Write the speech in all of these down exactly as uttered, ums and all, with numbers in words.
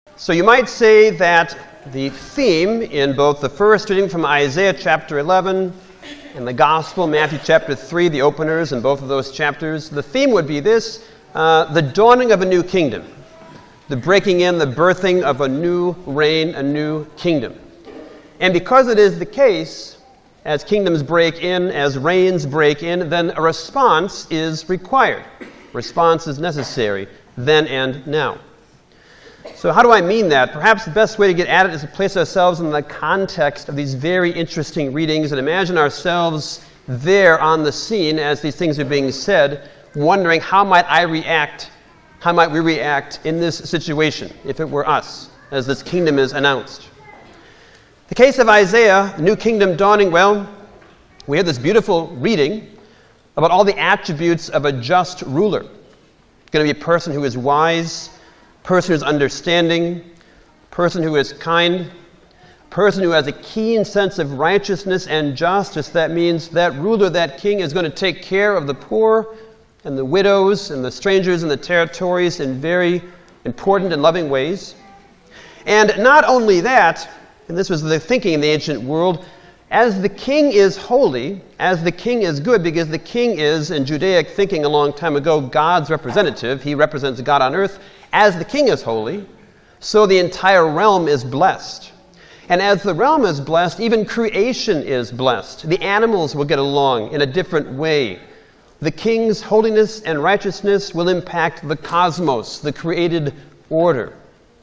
So you might say that the theme in both the first reading from Isaiah chapter eleven and the Gospel, Matthew chapter three, the openers in both of those chapters, the theme would be this, uh, the dawning of a new kingdom, the breaking in, the birthing of a new reign, a new kingdom. And because it is the case, as kingdoms break in, as reigns break in, then a response is required. Response is necessary, then and now. So how do I mean that? Perhaps the best way to get at it is to place ourselves in the context of these very interesting readings and imagine ourselves there on the scene as these things are being said, wondering how might I react, how might we react in this situation if it were us, as this kingdom is announced. The case of Isaiah, new kingdom dawning, well, we have this beautiful reading about all the attributes of a just ruler. It's going to be a person who is wise, person who is understanding, person who is kind, person who has a keen sense of righteousness and justice. That means that ruler, that king, is going to take care of the poor and the widows and the strangers in the territories in very important and loving ways. And not only that, and this was the thinking in the ancient world, as the king is holy, as the king is good, because the king is, in Judaic thinking a long time ago, God's representative. He represents God on earth. As the king is holy, so the entire realm is blessed. And as the realm is blessed, even creation is blessed. The animals will get along in a different way. The king's holiness and righteousness will impact the cosmos, the created order.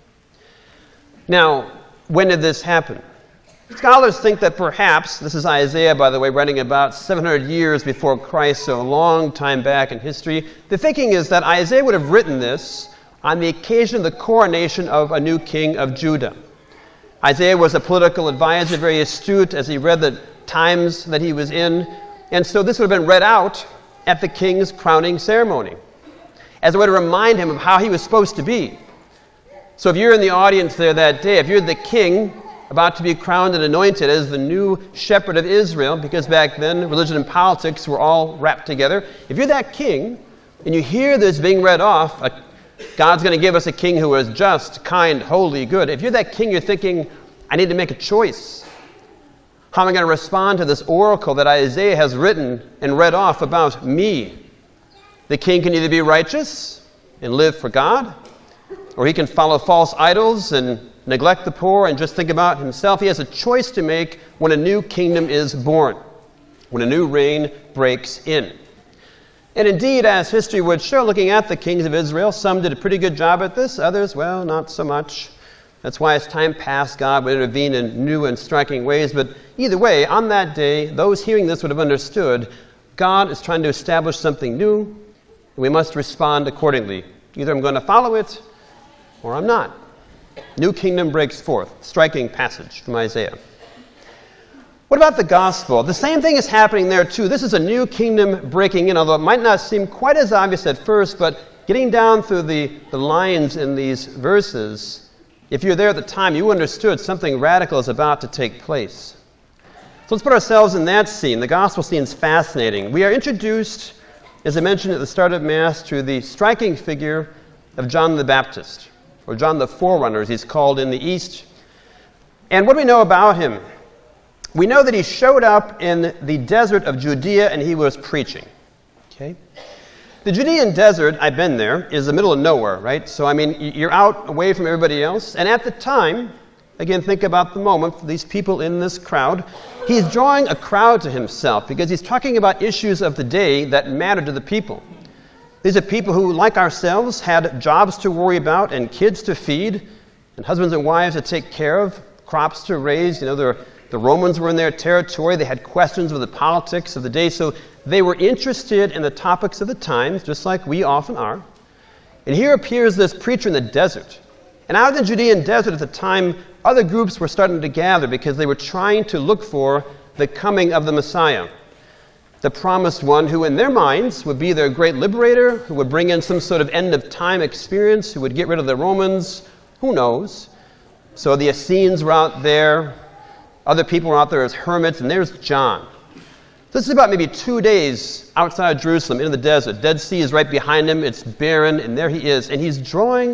Now, when did this happen? Scholars think that perhaps, this is Isaiah, by the way, writing about seven hundred years before Christ, so a long time back in history. The thinking is that Isaiah would have written this on the occasion of the coronation of a new king of Judah. Isaiah was a political advisor, very astute as he read the times that he was in, and so this would have been read out at the king's crowning ceremony as a way to remind him of how he was supposed to be. So if you're in the audience there that day, if you're the king about to be crowned and anointed as the new shepherd of Israel, because back then religion and politics were all wrapped together, if you're that king and you hear this being read off, a, God's going to give us a king who is just, kind, holy, good. If you're that king, you're thinking, I need to make a choice. How am I going to respond to this oracle that Isaiah has written and read off about me? The king can either be righteous and live for God, or he can follow false idols and neglect the poor and just think about himself. He has a choice to make when a new kingdom is born, when a new reign breaks in. And indeed, as history would show, looking at the kings of Israel, some did a pretty good job at this, others, well, not so much. That's why as time passed, God would intervene in new and striking ways. But either way, on that day, those hearing this would have understood God is trying to establish something new, and we must respond accordingly. Either I'm going to follow it, or I'm not. New kingdom breaks forth. Striking passage from Isaiah. What about the gospel? The same thing is happening there too. This is a new kingdom breaking in, although it might not seem quite as obvious at first, but getting down through the, the lines in these verses, if you're there at the time, you understood something radical is about to take place. So let's put ourselves in that scene. The gospel scene is fascinating. We are introduced, as I mentioned at the start of Mass, to the striking figure of John the Baptist, or John the Forerunner, as he's called in the East. And what do we know about him? We know that he showed up in the desert of Judea and he was preaching. Okay? The Judean desert, I've been there, is the middle of nowhere, right? So, I mean, you're out away from everybody else. And at the time, again, think about the moment, for these people in this crowd, he's drawing a crowd to himself because he's talking about issues of the day that matter to the people. These are people who, like ourselves, had jobs to worry about and kids to feed and husbands and wives to take care of, crops to raise. You know, the, the Romans were in their territory. They had questions of the politics of the day. So they were interested in the topics of the times, just like we often are. And here appears this preacher in the desert. And out in the Judean desert at the time, other groups were starting to gather because they were trying to look for the coming of the Messiah, the promised one who in their minds would be their great liberator, who would bring in some sort of end-of-time experience, who would get rid of the Romans. Who knows? So the Essenes were out there. Other people were out there as hermits. And there's John. This is about maybe two days outside of Jerusalem in the desert. Dead Sea is right behind him. It's barren, and there he is. And he's drawing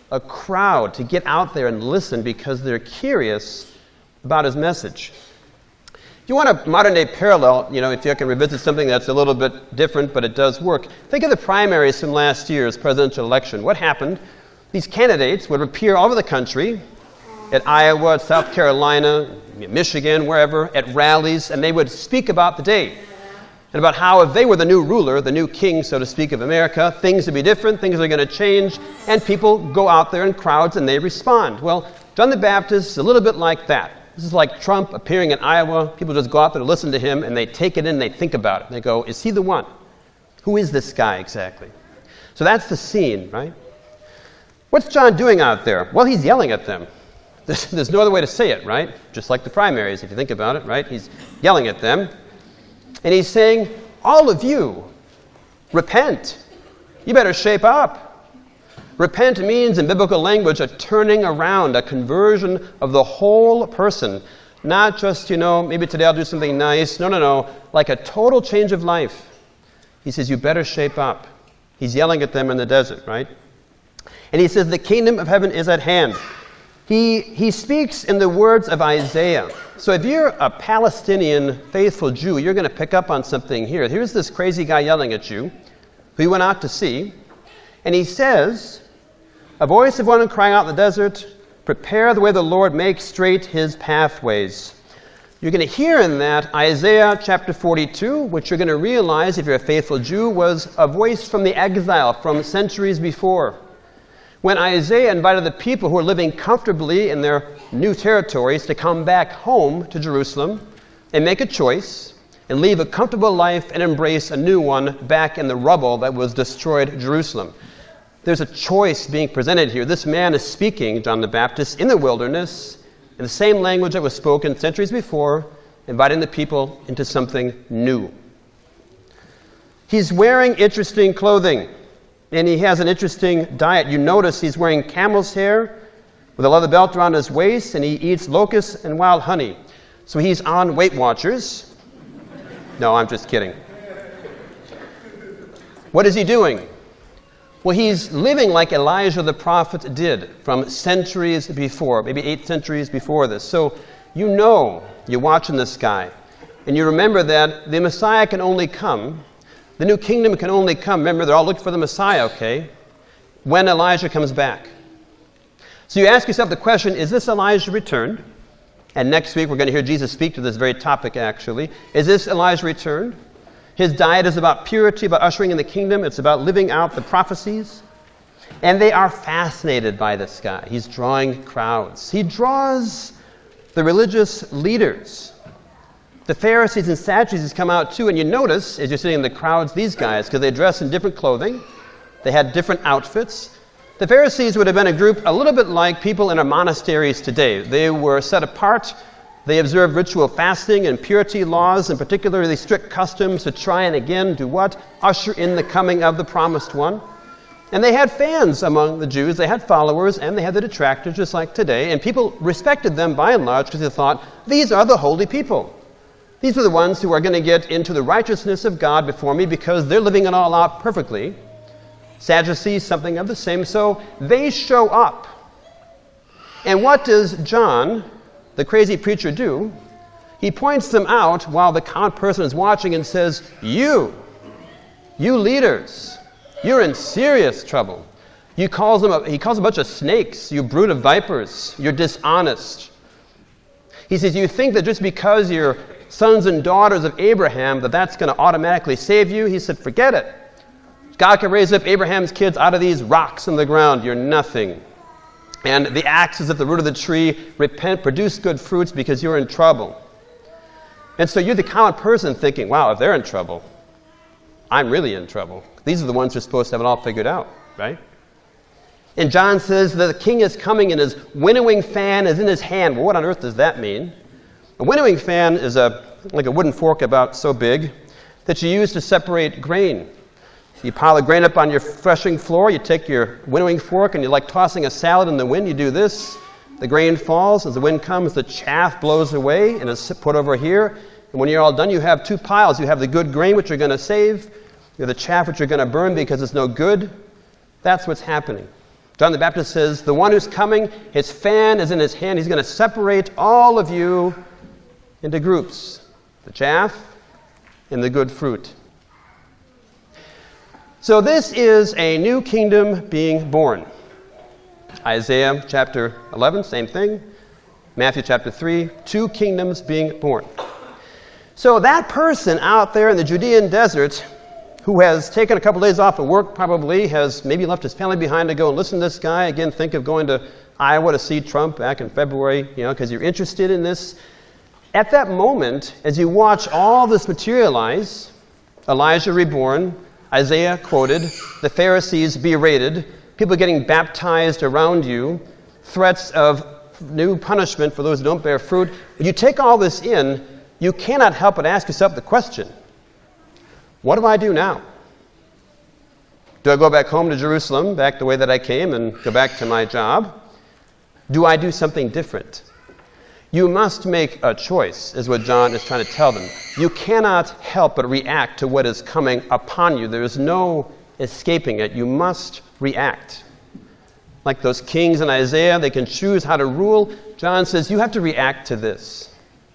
a crowd to get out there and listen because they're curious about his message. If you want a modern-day parallel, you know, if you can revisit something that's a little bit different, but it does work, think of the primaries from last year's presidential election. What happened? These candidates would appear all over the country, at Iowa, South Carolina, Michigan, wherever, at rallies, and they would speak about the day and about how if they were the new ruler, the new king, so to speak, of America, things would be different, things are going to change, and people go out there in crowds and they respond. Well, John the Baptist is a little bit like that. This is like Trump appearing in Iowa. People just go out there to listen to him, and they take it in, they think about it. They go, is he the one? Who is this guy exactly? So that's the scene, right? What's John doing out there? Well, he's yelling at them. There's, there's no other way to say it, right? Just like the primaries, if you think about it, right? He's yelling at them. And he's saying, all of you, repent. You better shape up. Repent means, in biblical language, a turning around, a conversion of the whole person. Not just, you know, maybe today I'll do something nice. No, no, no. Like a total change of life. He says, you better shape up. He's yelling at them in the desert, right? And he says, the kingdom of heaven is at hand. He, he speaks in the words of Isaiah. So if you're a Palestinian faithful Jew, you're going to pick up on something here. Here's this crazy guy yelling at you, who you went out to see. And he says, a voice of one crying out in the desert, prepare the way of the Lord, make straight his pathways. You're going to hear in that Isaiah chapter forty-two, which you're going to realize, if you're a faithful Jew, was a voice from the exile from centuries before. When Isaiah invited the people who were living comfortably in their new territories to come back home to Jerusalem and make a choice and leave a comfortable life and embrace a new one back in the rubble that was destroyed Jerusalem. There's a choice being presented here. This man is speaking, John the Baptist, in the wilderness, in the same language that was spoken centuries before, inviting the people into something new. He's wearing interesting clothing, and he has an interesting diet. You notice he's wearing camel's hair with a leather belt around his waist, and he eats locusts and wild honey. So he's on Weight Watchers. No, I'm just kidding. What is he doing? Well, he's living like Elijah the prophet did from centuries before, maybe eight centuries before this. So you know, you're watching this guy, and you remember that the Messiah can only come, the new kingdom can only come, remember they're all looking for the Messiah, okay, when Elijah comes back. So you ask yourself the question, is this Elijah returned? And next week we're going to hear Jesus speak to this very topic actually. Is this Elijah returned? His diet is about purity, about ushering in the kingdom. It's about living out the prophecies. And they are fascinated by this guy. He's drawing crowds. He draws the religious leaders. The Pharisees and Sadducees come out too. And you notice, as you're sitting in the crowds, these guys, because they dress in different clothing. They had different outfits. The Pharisees would have been a group a little bit like people in our monasteries today. They were set apart. They observed ritual fasting and purity laws, and particularly strict customs to try and again do what? Usher in the coming of the promised one. And they had fans among the Jews. They had followers, and they had the detractors, just like today. And people respected them by and large because they thought, these are the holy people. These are the ones who are going to get into the righteousness of God before me because they're living it all out perfectly. Sadducees, something of the same. So they show up. And what does John, the crazy preacher, do? He points them out while the common person is watching and says, you, you leaders, you're in serious trouble. You calls them a, he calls a bunch of snakes, you brood of vipers, you're dishonest. He says, you think that just because you're sons and daughters of Abraham, that that's going to automatically save you? He said, forget it. God can raise up Abraham's kids out of these rocks in the ground. You're nothing. And the axe is at the root of the tree. Repent, produce good fruits because you're in trouble. And so you're the common person thinking, wow, if they're in trouble, I'm really in trouble. These are the ones who are supposed to have it all figured out, right? And John says that the king is coming and his winnowing fan is in his hand. Well, what on earth does that mean? A winnowing fan is a like a wooden fork about so big that you use to separate grain. You pile the grain up on your threshing floor, you take your winnowing fork and you're like tossing a salad in the wind. You do this, the grain falls, as the wind comes, the chaff blows away and is put over here. And when you're all done, you have two piles. You have the good grain, which you're going to save. You have the chaff, which you're going to burn because it's no good. That's what's happening. John the Baptist says, the one who's coming, his fan is in his hand. He's going to separate all of you into groups, the chaff and the good fruit. So this is a new kingdom being born. Isaiah chapter eleven, same thing. Matthew chapter three, two kingdoms being born. So that person out there in the Judean desert who has taken a couple days off of work, probably has maybe left his family behind to go and listen to this guy. Again, think of going to Iowa to see Trump back in February, you know, because you're interested in this. At that moment, as you watch all this materialize, Elijah reborn, Isaiah quoted, the Pharisees berated, people getting baptized around you, threats of new punishment for those who don't bear fruit. When you take all this in, you cannot help but ask yourself the question, what do I do now? Do I go back home to Jerusalem, back the way that I came, and go back to my job? Do I do something different? You must make a choice, is what John is trying to tell them. You cannot help but react to what is coming upon you. There is no escaping it. You must react. Like those kings in Isaiah, they can choose how to rule. John says, you have to react to this.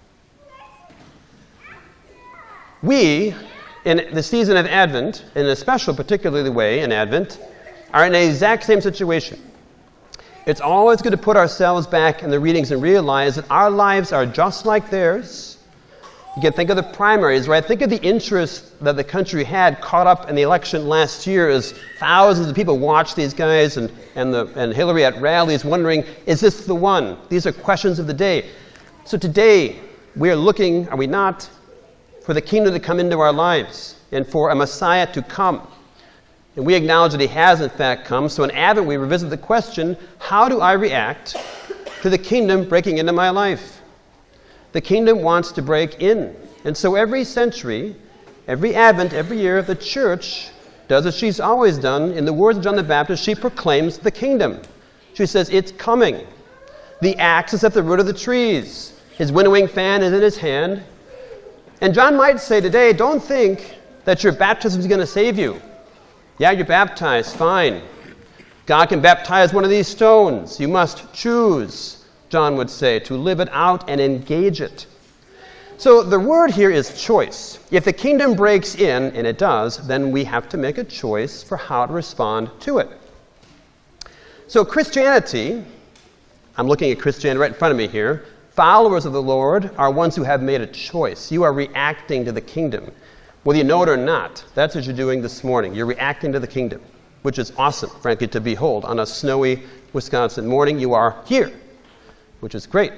We, in the season of Advent, in a special, particularly way in Advent, are in the exact same situation. It's always good to put ourselves back in the readings and realize that our lives are just like theirs. You can think of the primaries, right? Think of the interest that the country had caught up in the election last year as thousands of people watched these guys and, and, the, and Hillary at rallies wondering, is this the one? These are questions of the day. So today, we are looking, are we not, for the kingdom to come into our lives and for a Messiah to come. And we acknowledge that he has in fact come. So in Advent we revisit the question, how do I react to the kingdom breaking into my life? The kingdom wants to break in. And so every century, every Advent, every year, the church does as she's always done. In the words of John the Baptist, she proclaims the kingdom. She says, it's coming. The axe is at the root of the trees. His winnowing fan is in his hand. And John might say today, don't think that your baptism is going to save you. Yeah, you're baptized, fine. God can baptize one of these stones. You must choose, John would say, to live it out and engage it. So the word here is choice. If the kingdom breaks in, and it does, then we have to make a choice for how to respond to it. So Christianity, I'm looking at Christianity right in front of me here, followers of the Lord are ones who have made a choice. You are reacting to the kingdom. Whether you know it or not, that's what you're doing this morning. You're reacting to the kingdom, which is awesome, frankly, to behold. On a snowy Wisconsin morning, you are here, which is great.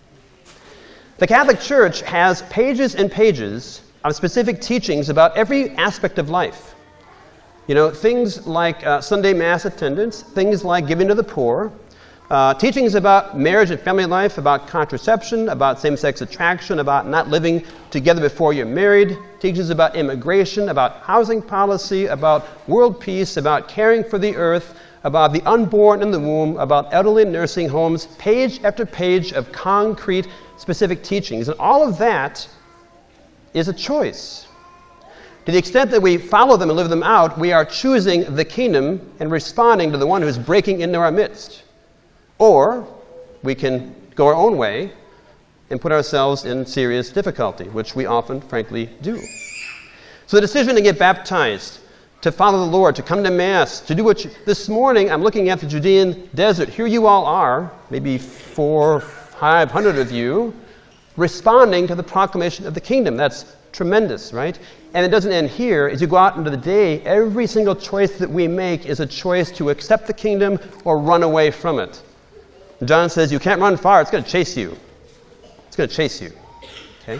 The Catholic Church has pages and pages of specific teachings about every aspect of life. You know, things like uh, Sunday Mass attendance, things like giving to the poor, Uh, teachings about marriage and family life, about contraception, about same-sex attraction, about not living together before you're married, teachings about immigration, about housing policy, about world peace, about caring for the earth, about the unborn in the womb, about elderly nursing homes, page after page of concrete, specific teachings. And all of that is a choice. To the extent that we follow them and live them out, we are choosing the kingdom and responding to the one who's breaking into our midst. Or we can go our own way and put ourselves in serious difficulty, which we often, frankly, do. So the decision to get baptized, to follow the Lord, to come to Mass, to do what you... This morning, I'm looking at the Judean desert. Here you all are, maybe four, five hundred of you, responding to the proclamation of the kingdom. That's tremendous, right? And it doesn't end here. As you go out into the day, every single choice that we make is a choice to accept the kingdom or run away from it. John says you can't run far. It's going to chase you. It's going to chase you. Okay?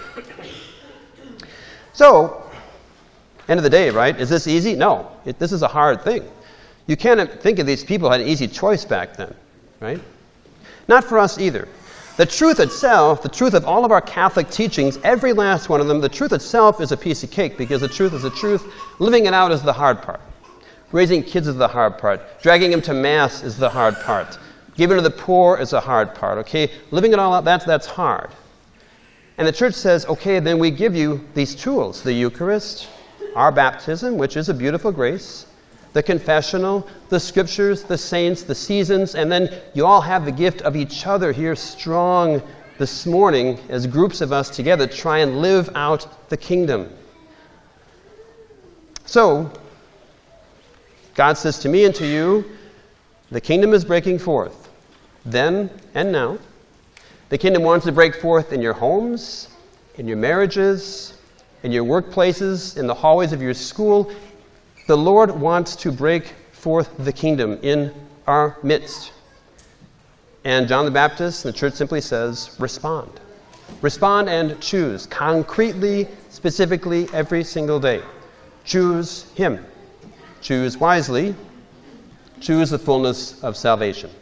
So, end of the day, right? Is this easy? No. It, this is a hard thing. You can't think of these people had an easy choice back then, right? Not for us either. The truth itself, the truth of all of our Catholic teachings, every last one of them, the truth itself is a piece of cake because the truth is the truth. Living it out is the hard part. Raising kids is the hard part. Dragging them to Mass is the hard part. Giving to the poor is a hard part, okay? Living it all out, that's, that's hard. And the church says, okay, then we give you these tools, the Eucharist, our baptism, which is a beautiful grace, the confessional, the scriptures, the saints, the seasons, and then you all have the gift of each other here strong this morning as groups of us together try and live out the kingdom. So, God says to me and to you, the kingdom is breaking forth, then and now. The kingdom wants to break forth in your homes, in your marriages, in your workplaces, in the hallways of your school. The Lord wants to break forth the kingdom in our midst. And John the Baptist and the church simply says, respond. Respond and choose, concretely, specifically, every single day. Choose Him. Choose wisely. Choose the fullness of salvation.